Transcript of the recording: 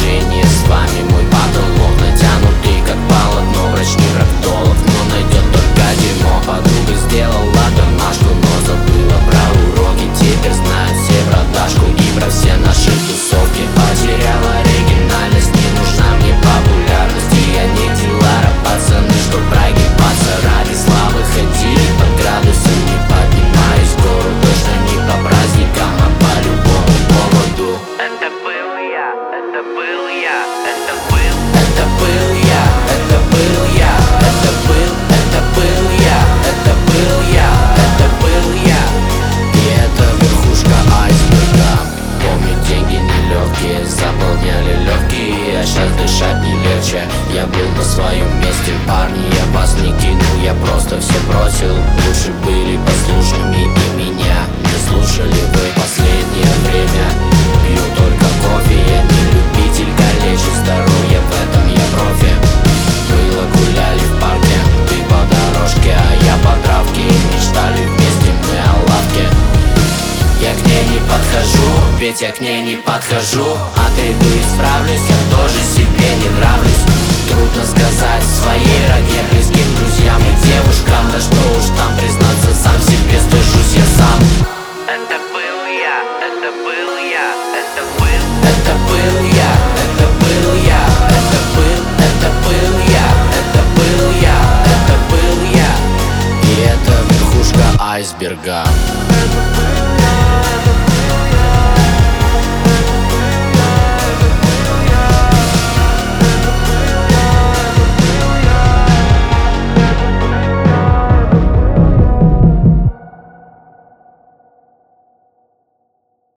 общение с вами мой потолок, натянутый как полотно, врач не проктолог, но найдет только дерьмо. Подруга сделала домашку, но забыла про уроки. Теперь знает все про Дашку и про все наши тусовки. Потеряла оригинальность, не нужна мне популярность. И я не дилара, пацаны, что прогибаться ради славы. Ходили под градусом, не поднимаюсь в гору, точно не по праздникам, а по любому поводу. Это был я, это был я, это был. Это был я, это был я, это был я, это был я, это был я. И это верхушка айсберга. Помню, деньги нелегкие заполняли легкие, а сейчас дышать не легче. Я был на своем месте, парни, я вас не кинул, я просто все бросил. Лучше были послушными и меня не слушали вы. Последнее время пью только кофе, я не любитель калечить здоровье, в этом я профи. Было гуляли в парке, ты по дорожке, а я по травке, и мечтали вместе мы о лавке. Я к ней не подхожу, ведь я к ней не подхожу.